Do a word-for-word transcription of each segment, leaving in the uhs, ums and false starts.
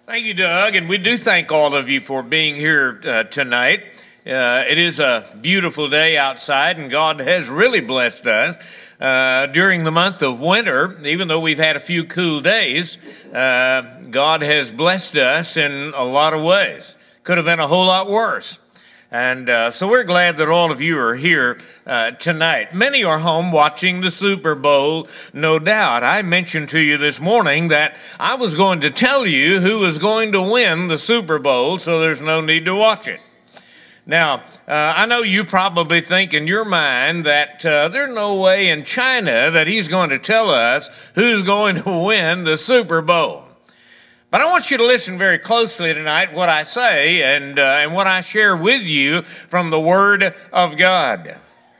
Thank you, Doug, and we do thank all of you for being here uh, tonight. Uh, it is a beautiful day outside, and God has really blessed us uh, during the month of winter. Even though we've had a few cool days, uh, God has blessed us in a lot of ways. Could have been a whole lot worse. And uh, so we're glad that all of you are here uh, tonight. Many are home watching the Super Bowl, no doubt. I mentioned to you this morning that I was going to tell you who was going to win the Super Bowl, so there's no need to watch it. Now, uh, I know you probably think in your mind that uh, there's no way in China that he's going to tell us who's going to win the Super Bowl. But I want you to listen very closely tonight what I say and, uh, and what I share with you from the Word of God.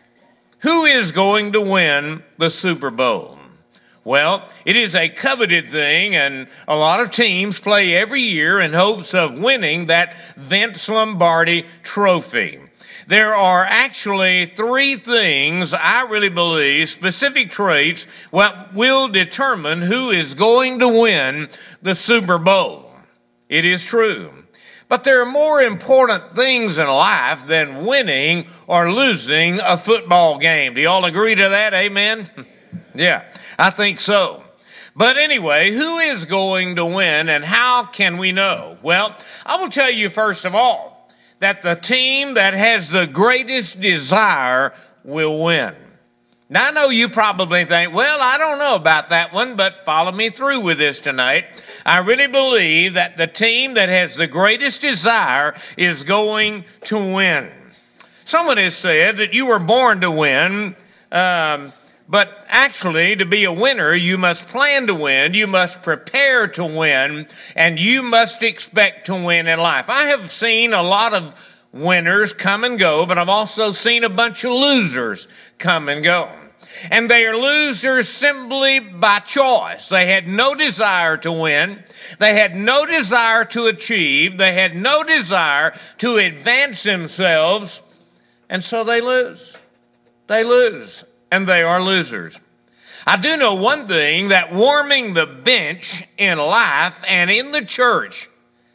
Who is going to win the Super Bowl? Well, it is a coveted thing, and a lot of teams play every year in hopes of winning that Vince Lombardi trophy. There are actually three things I really believe, specific traits, what will determine who is going to win the Super Bowl. It is true. But there are more important things in life than winning or losing a football game. Do you all agree to that? Amen? Yeah, I think so. But anyway, who is going to win and how can we know? Well, I will tell you first of all, that the team that has the greatest desire will win. Now, I know you probably think, well, I don't know about that one, but follow me through with this tonight. I really believe that the team that has the greatest desire is going to win. Someone has said that you were born to win, um, but actually, to be a winner, you must plan to win, you must prepare to win, and you must expect to win in life. I have seen a lot of winners come and go, but I've also seen a bunch of losers come and go. And they are losers simply by choice. They had no desire to win. They had no desire to achieve. They had no desire to advance themselves, and so they lose. They lose. And they are losers. I do know one thing, that warming the bench in life and in the church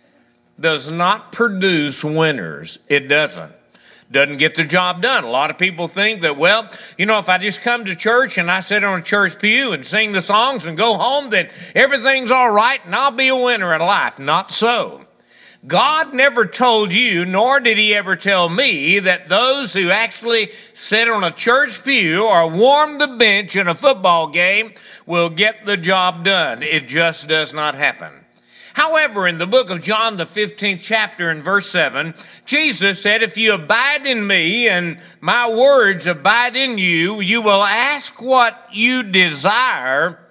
does not produce winners. It doesn't. Doesn't get the job done. A lot of people think that, well, you know, if I just come to church and I sit on a church pew and sing the songs and go home, then everything's all right and I'll be a winner in life. Not so. God never told you, nor did he ever tell me, that those who actually sit on a church pew or warm the bench in a football game will get the job done. It just does not happen. However, in the book of John, the fifteenth chapter and verse seven, Jesus said, if you abide in me and my words abide in you, you will ask what you desire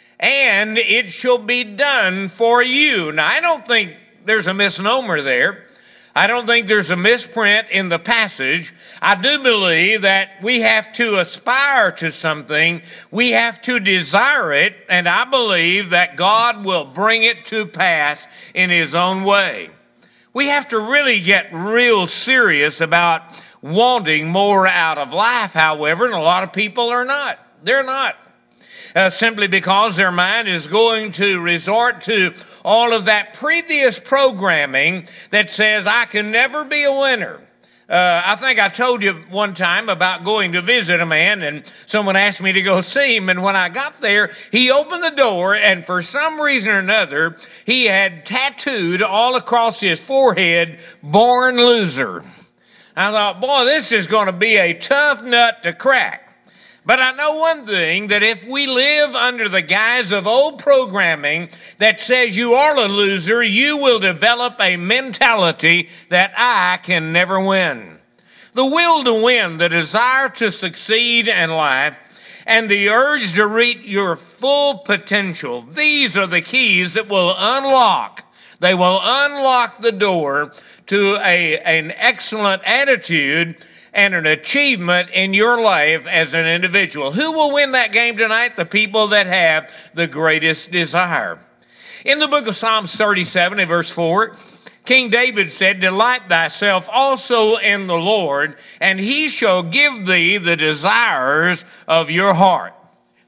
and it shall be done for you. Now, I don't think there's a misnomer there. I don't think there's a misprint in the passage. I do believe that we have to aspire to something. We have to desire it, and I believe that God will bring it to pass in his own way. We have to really get real serious about wanting more out of life, however, and a lot of people are not. They're not. Uh, simply because their mind is going to resort to all of that previous programming that says, I can never be a winner. Uh, I think I told you one time about going to visit a man, and someone asked me to go see him, and when I got there, he opened the door, and for some reason or another, he had tattooed all across his forehead, born loser. I thought, boy, this is going to be a tough nut to crack. But I know one thing, that if we live under the guise of old programming that says you are a loser, you will develop a mentality that I can never win. The will to win, the desire to succeed in life, and the urge to reach your full potential, these are the keys that will unlock, they will unlock the door to a, an excellent attitude and an achievement in your life as an individual. Who will win that game tonight? The people that have the greatest desire. In the book of Psalms thirty-seven and verse four, King David said, delight thyself also in the Lord, and he shall give thee the desires of your heart.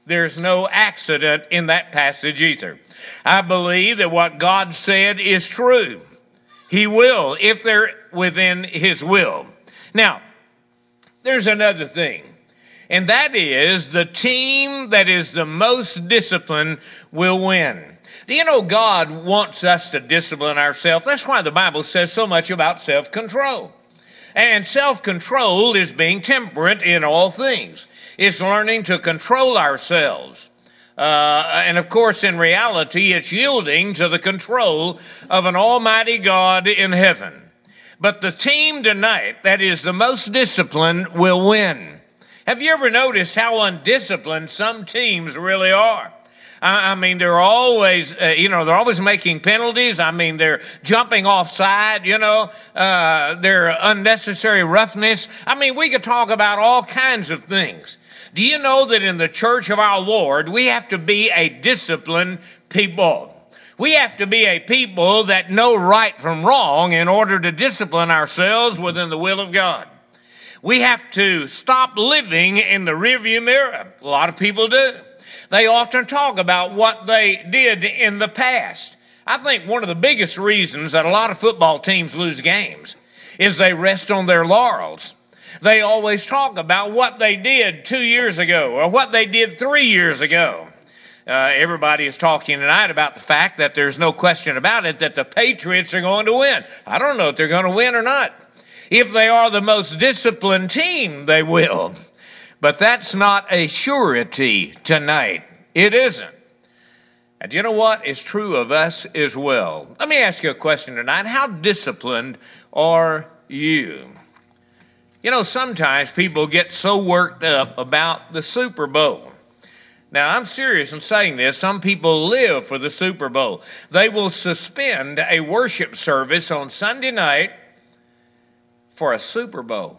There's no accident in that passage either. I believe that what God said is true. He will, if they're within his will. Now, there's another thing, and that is the team that is the most disciplined will win. Do you know God wants us to discipline ourselves? That's why the Bible says so much about self-control. And self-control is being temperate in all things. It's learning to control ourselves. Uh, and of course, in reality, it's yielding to the control of an almighty God in heaven. But the team tonight that is the most disciplined will win. Have you ever noticed how undisciplined some teams really are? I mean, they're always, uh, you know, they're always making penalties. I mean, they're jumping offside, you know, uh, they're unnecessary roughness. I mean, we could talk about all kinds of things. Do you know that in the church of our Lord, we have to be a disciplined people? We have to be a people that know right from wrong in order to discipline ourselves within the will of God. We have to stop living in the rearview mirror. A lot of people do. They often talk about what they did in the past. I think one of the biggest reasons that a lot of football teams lose games is they rest on their laurels. They always talk about what they did two years ago or what they did three years ago. Uh, everybody is talking tonight about the fact that there's no question about it that the Patriots are going to win. I don't know if they're going to win or not. If they are the most disciplined team, they will. But that's not a surety tonight. It isn't. And you know what is true of us as well? Let me ask you a question tonight. How disciplined are you? You know, sometimes people get so worked up about the Super Bowl. Now, I'm serious in saying this. Some people live for the Super Bowl. They will suspend a worship service on Sunday night for a Super Bowl.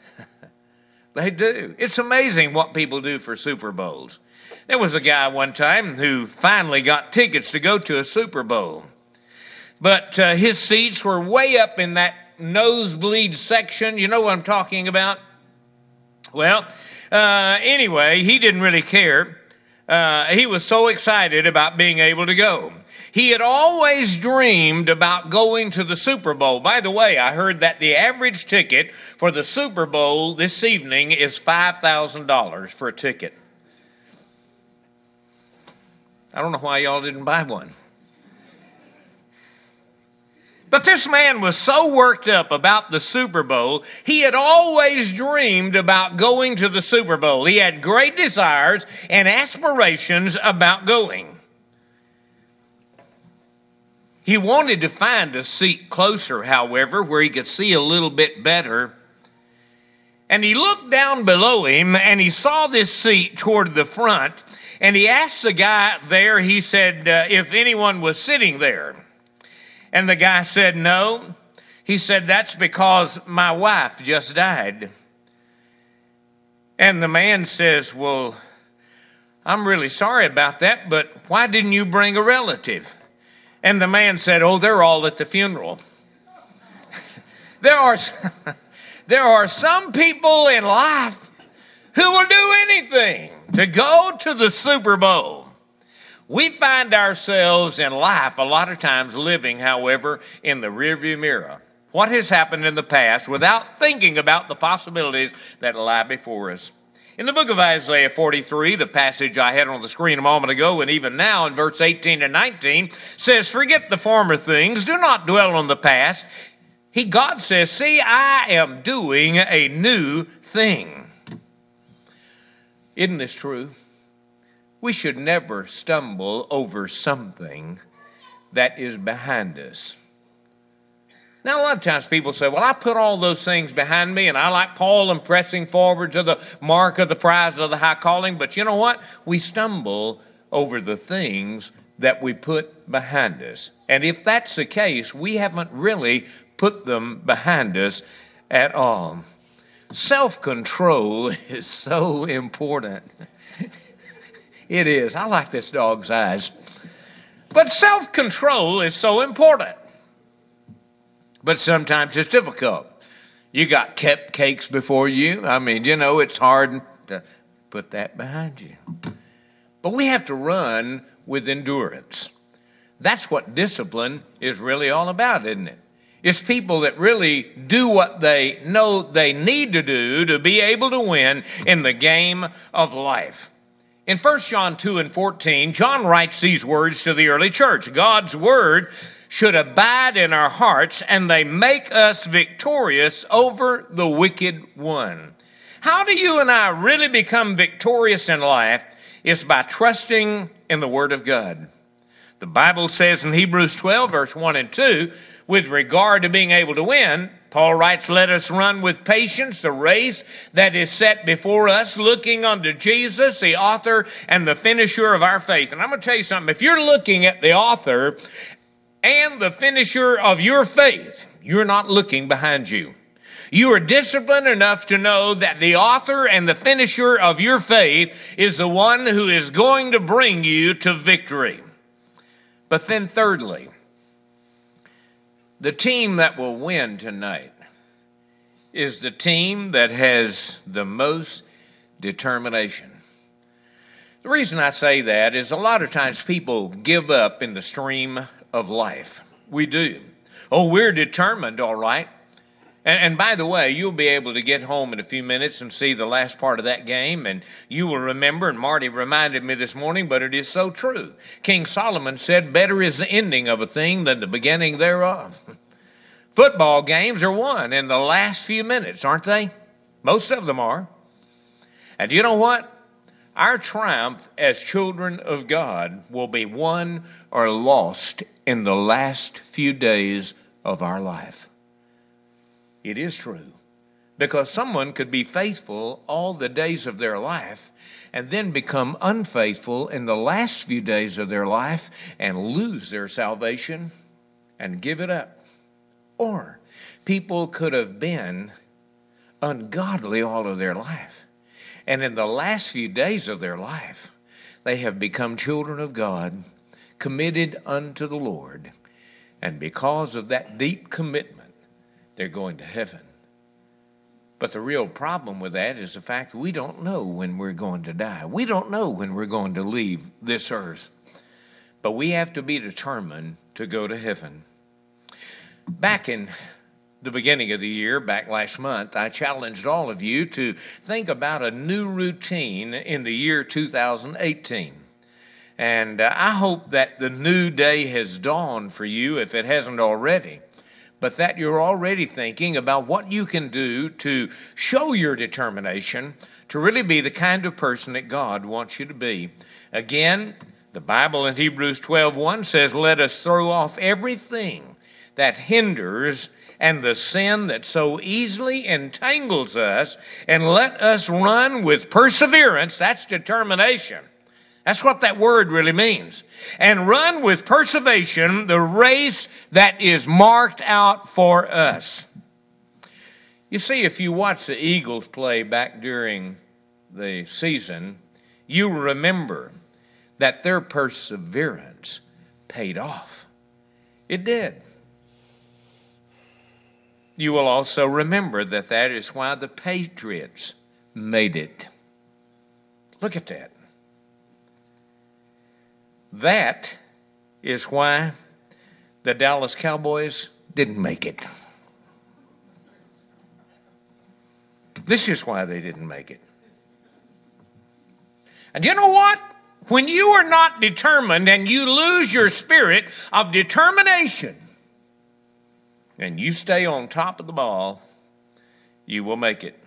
They do. It's amazing what people do for Super Bowls. There was a guy one time who finally got tickets to go to a Super Bowl. But uh, his seats were way up in that nosebleed section. You know what I'm talking about? Well, uh, anyway, he didn't really care. Uh, he was so excited about being able to go. He had always dreamed about going to the Super Bowl. By the way, I heard that the average ticket for the Super Bowl this evening is five thousand dollars for a ticket. I don't know why y'all didn't buy one. But this man was so worked up about the Super Bowl, he had always dreamed about going to the Super Bowl. He had great desires and aspirations about going. He wanted to find a seat closer, however, where he could see a little bit better. And he looked down below him and he saw this seat toward the front. And he asked the guy there, he said, uh, if anyone was sitting there. And the guy said, no. He said, that's because my wife just died. And the man says, well, I'm really sorry about that, but why didn't you bring a relative? And the man said, oh, they're all at the funeral. there are, there are some people in life who will do anything to go to the Super Bowl. We find ourselves in life a lot of times living, however, in the rearview mirror. What has happened in the past without thinking about the possibilities that lie before us. In the book of Isaiah forty-three, the passage I had on the screen a moment ago, and even now in verse eighteen and nineteen, says, forget the former things, do not dwell on the past. He, God says, see, I am doing a new thing. Isn't this true? We should never stumble over something that is behind us. Now, a lot of times people say, well, I put all those things behind me, and I, like Paul, am pressing forward to the mark of the prize of the high calling. But you know what? We stumble over the things that we put behind us. And if that's the case, we haven't really put them behind us at all. Self-control is so important. It is. I like this dog's eyes. But self-control is so important. But sometimes it's difficult. You got cupcakes before you. I mean, you know, it's hard to put that behind you. but we have to run with endurance. That's what discipline is really all about, isn't it? It's people that really do what they know they need to do to be able to win in the game of life. In First John two and fourteen, John writes these words to the early church. God's word should abide in our hearts, and they make us victorious over the wicked one. How do you and I really become victorious in life? It's by trusting in the word of God. The Bible says in Hebrews twelve, verse one and two, with regard to being able to win, Paul writes, let us run with patience the race that is set before us, looking unto Jesus, the author and the finisher of our faith. And I'm going to tell you something. If you're looking at the author and the finisher of your faith, you're not looking behind you. You are disciplined enough to know that the author and the finisher of your faith is the one who is going to bring you to victory. But then thirdly, the team that will win tonight is the team that has the most determination. The reason I say that is a lot of times people give up in the stream of life. We do. Oh, we're determined, all right. And, and by the way, you'll be able to get home in a few minutes and see the last part of that game, and you will remember, and Marty reminded me this morning, but it is so true. King Solomon said, better is the ending of a thing than the beginning thereof. Football games are won in the last few minutes, aren't they? Most of them are. And you know what? Our triumph as children of God will be won or lost in the last few days of our life. It is true, because someone could be faithful all the days of their life and then become unfaithful in the last few days of their life and lose their salvation and give it up. Or people could have been ungodly all of their life, and in the last few days of their life, they have become children of God, committed unto the Lord, and because of that deep commitment, they're going to heaven. But the real problem with that is the fact that we don't know when we're going to die. We don't know when we're going to leave this earth. But we have to be determined to go to heaven. Back in the beginning of the year, back last month, I challenged all of you to think about a new routine in the year two thousand eighteen. And uh, I hope that the new day has dawned for you, if it hasn't already, but that you're already thinking about what you can do to show your determination to really be the kind of person that God wants you to be. Again, the Bible in Hebrews twelve one says, let us throw off everything that hinders and the sin that so easily entangles us, and let us run with perseverance. That's determination. That's what that word really means. And run with perseverance the race that is marked out for us. You see, if you watch the Eagles play back during the season, you remember that their perseverance paid off. It did. You will also remember that that is why the Patriots made it. Look at that. That is why the Dallas Cowboys didn't make it. This is why they didn't make it. And you know what? When you are not determined and you lose your spirit of determination and you stay on top of the ball, you will make it.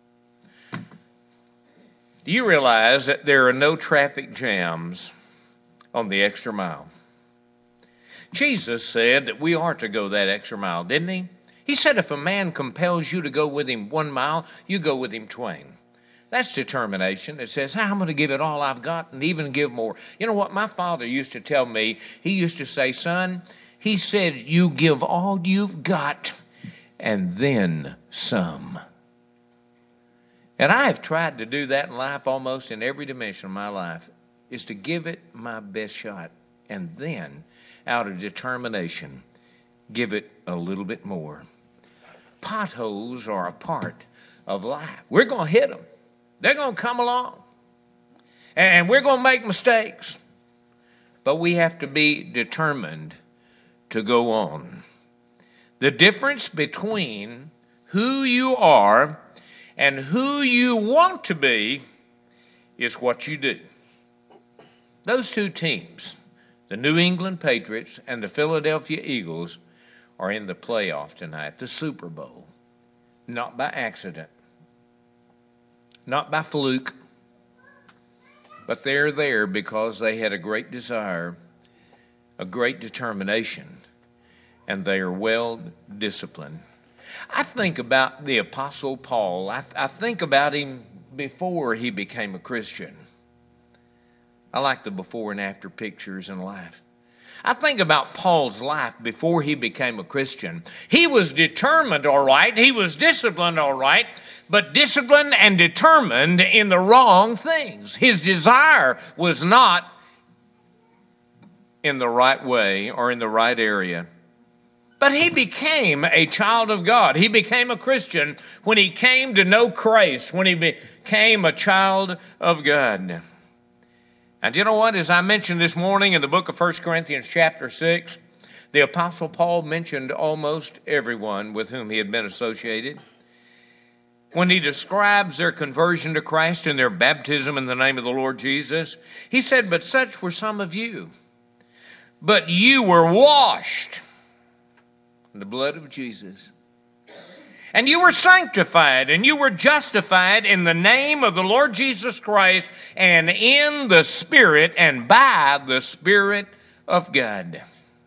Do you realize that there are no traffic jams on the extra mile? Jesus said that we are to go that extra mile, didn't he? He said if a man compels you to go with him one mile, you go with him twain. That's determination. It says, I'm going to give it all I've got and even give more. You know what? My father used to tell me, he used to say, son, he said, you give all you've got and then some. And I have tried to do that in life almost in every dimension of my life, is to give it my best shot and then, out of determination, give it a little bit more. Potholes are a part of life. We're going to hit them. They're going to come along. And we're going to make mistakes. But we have to be determined to go on. The difference between who you are and who you want to be is what you do. Those two teams, the New England Patriots and the Philadelphia Eagles, are in the playoff tonight, the Super Bowl. Not by accident, not by fluke, but they're there because they had a great desire, a great determination, and they are well disciplined. I think about the Apostle Paul. I, I think about him before he became a Christian. I like the before and after pictures in life. I think about Paul's life before he became a Christian. He was determined, all right. He was disciplined, all right. But disciplined and determined in the wrong things. His desire was not in the right way or in the right area. But he became a child of God. He became a Christian when he came to know Christ, when he became a child of God. And you know what? As I mentioned this morning in the book of First Corinthians chapter six, the Apostle Paul mentioned almost everyone with whom he had been associated. When he describes their conversion to Christ and their baptism in the name of the Lord Jesus, he said, "But such were some of you. But you were washed in the blood of Jesus. And you were sanctified, and you were justified in the name of the Lord Jesus Christ, and in the Spirit, and by the Spirit of God."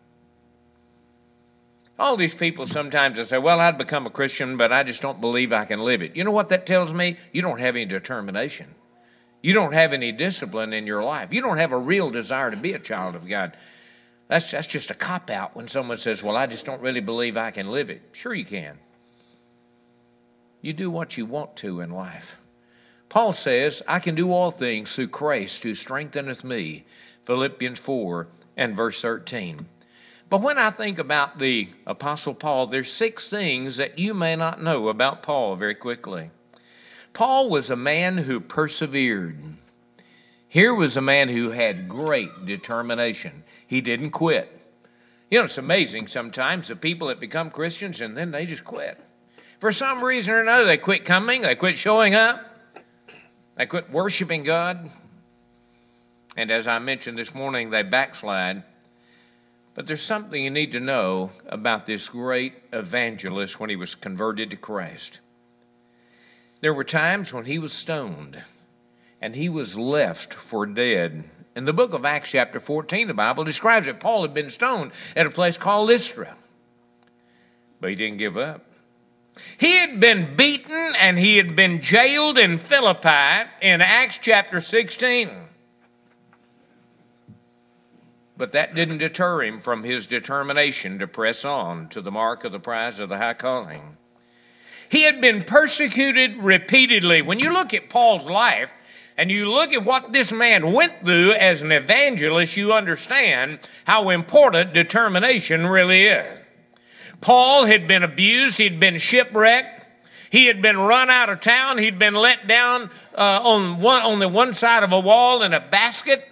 All these people sometimes will say, "Well, I'd become a Christian, but I just don't believe I can live it." You know what that tells me? You don't have any determination. You don't have any discipline in your life. You don't have a real desire to be a child of God. That's, that's just a cop-out when someone says, "Well, I just don't really believe I can live it." Sure you can. You do what you want to in life. Paul says, "I can do all things through Christ who strengtheneth me." Philippians four and verse thirteen. But when I think about the Apostle Paul, there's six things that you may not know about Paul very quickly. Paul was a man who persevered. Here was a man who had great determination. He didn't quit. You know, it's amazing sometimes the people that become Christians and then they just quit. For some reason or another, they quit coming, they quit showing up, they quit worshiping God. And as I mentioned this morning, they backslide. But there's something you need to know about this great evangelist when he was converted to Christ. There were times when he was stoned and he was left for dead. In the book of Acts chapter fourteen, the Bible describes that Paul had been stoned at a place called Lystra. But he didn't give up. He had been beaten and he had been jailed in Philippi in Acts chapter sixteen. But that didn't deter him from his determination to press on to the mark of the prize of the high calling. He had been persecuted repeatedly. When you look at Paul's life and you look at what this man went through as an evangelist, you understand how important determination really is. Paul had been abused. He'd been shipwrecked. He had been run out of town. He'd been let down uh, on one on the one side of a wall in a basket.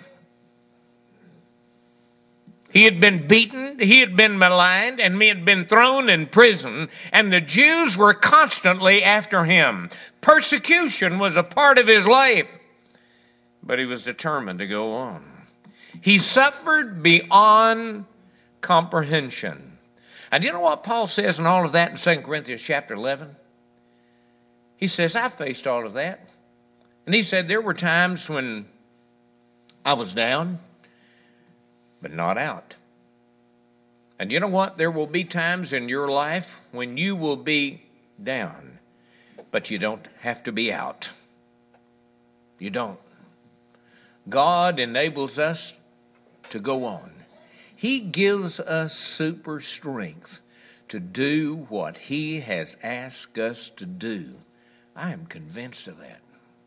He had been beaten, he had been maligned, and he had been thrown in prison, and the Jews were constantly after him. Persecution was a part of his life, but he was determined to go on. He suffered beyond comprehension. And you know what Paul says in all of that in Second Corinthians chapter eleven? He says, "I faced all of that." And he said, "There were times when I was down, but not out." And you know what? There will be times in your life when you will be down, but you don't have to be out. You don't. God enables us to go on. He gives us super strength to do what He has asked us to do. I am convinced of that.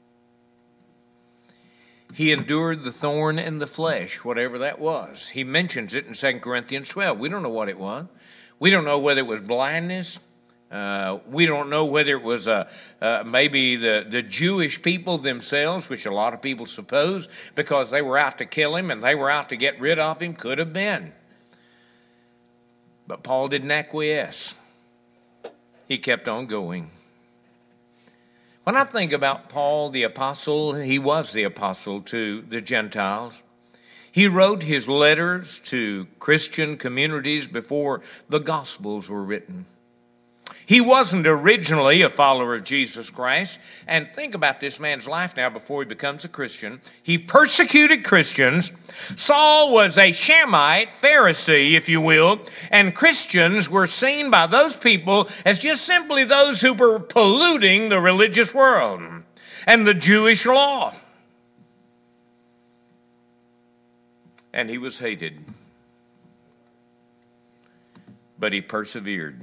He endured the thorn in the flesh, whatever that was. He mentions it in Second Corinthians twelve. We don't know what it was. We don't know whether it was blindness, Uh, we don't know whether it was uh, uh, maybe the, the Jewish people themselves, which a lot of people suppose, because they were out to kill him and they were out to get rid of him. Could have been. But Paul didn't acquiesce. He kept on going. When I think about Paul the apostle, he was the apostle to the Gentiles. He wrote his letters to Christian communities before the Gospels were written. He wasn't originally a follower of Jesus Christ. And think about this man's life now before he becomes a Christian. He persecuted Christians. Saul was a Shamite, Pharisee, if you will. And Christians were seen by those people as just simply those who were polluting the religious world and the Jewish law. And he was hated. But he persevered.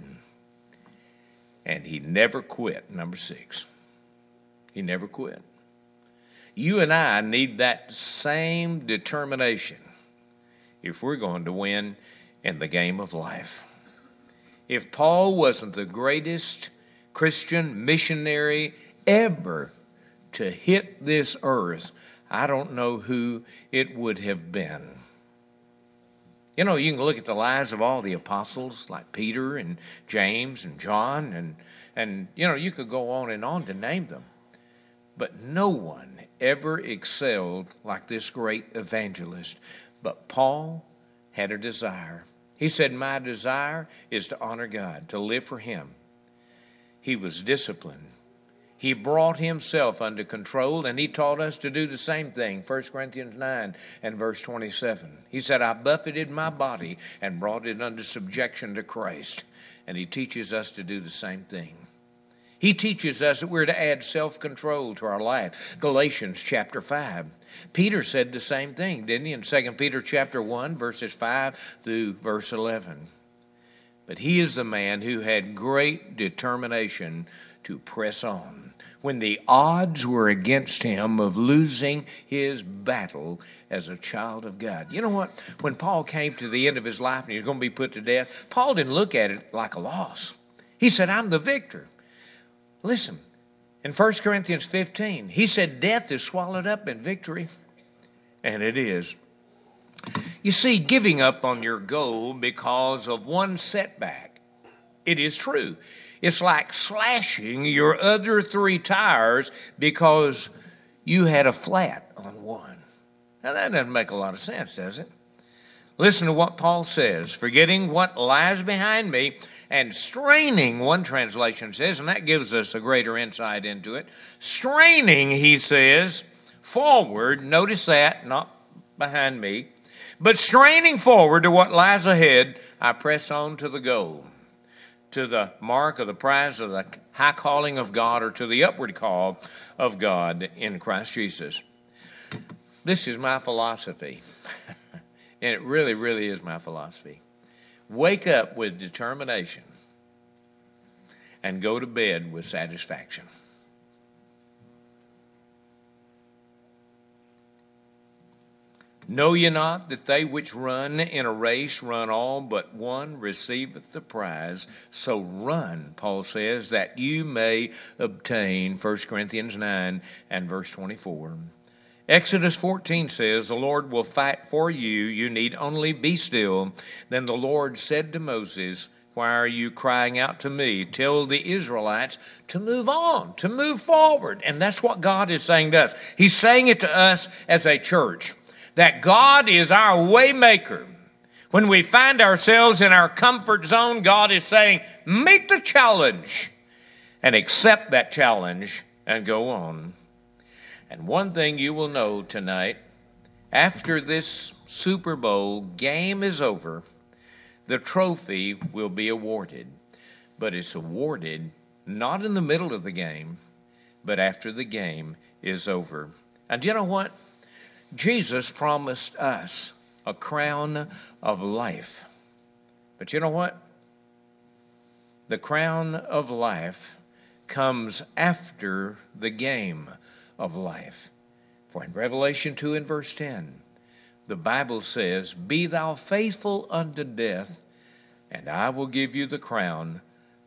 And he never quit, number six. He never quit. You and I need that same determination if we're going to win in the game of life. If Paul wasn't the greatest Christian missionary ever to hit this earth, I don't know who it would have been. You know, you can look at the lives of all the apostles like Peter and James and John and, and you know, you could go on and on to name them. But no one ever excelled like this great evangelist. But Paul had a desire. He said, my desire is to honor God, to live for him. He was disciplined. He brought himself under control, and he taught us to do the same thing. First Corinthians nine and verse twenty-seven. He said, I buffeted my body and brought it under subjection to Christ. And he teaches us to do the same thing. He teaches us that we're to add self-control to our life. Galatians chapter five. Peter said the same thing, didn't he? In Second Peter chapter one, verses five through verse eleven. But he is the man who had great determination to press on when the odds were against him of losing his battle as a child of God. You know what? When Paul came to the end of his life and he was going to be put to death, Paul didn't look at it like a loss. He said, I'm the victor. Listen, in First Corinthians fifteen, he said, death is swallowed up in victory. And it is. You see, giving up on your goal because of one setback, it is true. It's like slashing your other three tires because you had a flat on one. Now, that doesn't make a lot of sense, does it? Listen to what Paul says. Forgetting what lies behind me and straining, one translation says, and that gives us a greater insight into it. Straining, he says, forward. Notice that, not behind me. But straining forward to what lies ahead, I press on to the goal, to the mark of the prize of the high calling of God, or to the upward call of God in Christ Jesus. This is my philosophy, and it really, really is my philosophy. Wake up with determination and go to bed with satisfaction. Know ye not that they which run in a race run all, but one receiveth the prize? So run, Paul says, that you may obtain, First Corinthians nine and verse twenty-four. Exodus fourteen says, the Lord will fight for you, you need only be still. Then the Lord said to Moses, why are you crying out to me? Tell the Israelites to move on, to move forward. And that's what God is saying to us. He's saying it to us as a church, that God is our way maker. When we find ourselves in our comfort zone, God is saying, meet the challenge and accept that challenge and go on. And one thing you will know tonight, after this Super Bowl game is over, the trophy will be awarded. But it's awarded not in the middle of the game, but after the game is over. And you know what? Jesus promised us a crown of life. But you know what? The crown of life comes after the game of life. For in Revelation two and verse ten, the Bible says, be thou faithful unto death, and I will give you the crown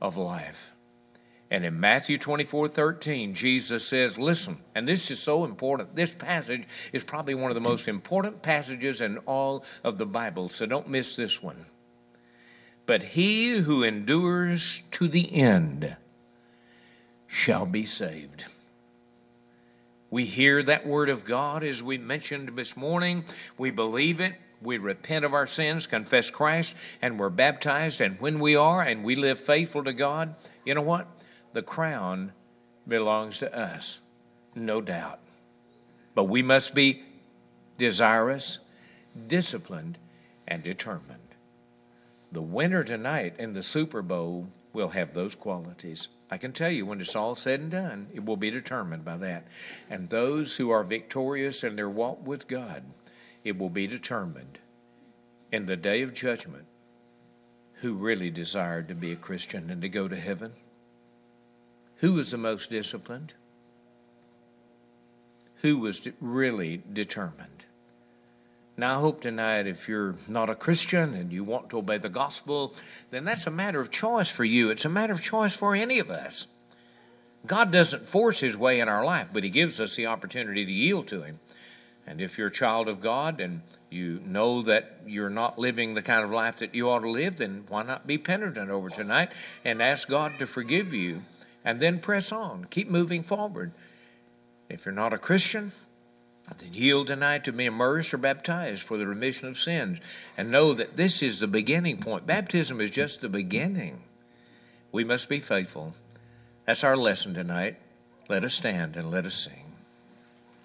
of life. And in Matthew twenty-four thirteen, Jesus says, listen, and this is so important. This passage is probably one of the most important passages in all of the Bible, so don't miss this one. But he who endures to the end shall be saved. We hear that word of God as we mentioned this morning. We believe it. We repent of our sins, confess Christ, and we're baptized. And when we are and we live faithful to God, you know what? The crown belongs to us, no doubt. But we must be desirous, disciplined, and determined. The winner tonight in the Super Bowl will have those qualities. I can tell you, when it's all said and done, it will be determined by that. And those who are victorious in their walk with God, it will be determined in the day of judgment who really desired to be a Christian and to go to heaven. Who was the most disciplined? Who was really determined? Now, I hope tonight, if you're not a Christian and you want to obey the gospel, then that's a matter of choice for you. It's a matter of choice for any of us. God doesn't force his way in our life, but he gives us the opportunity to yield to him. And if you're a child of God and you know that you're not living the kind of life that you ought to live, then why not be penitent over tonight and ask God to forgive you? And then press on. Keep moving forward. If you're not a Christian, then yield tonight to be immersed or baptized for the remission of sins. And know that this is the beginning point. Baptism is just the beginning. We must be faithful. That's our lesson tonight. Let us stand and let us sing.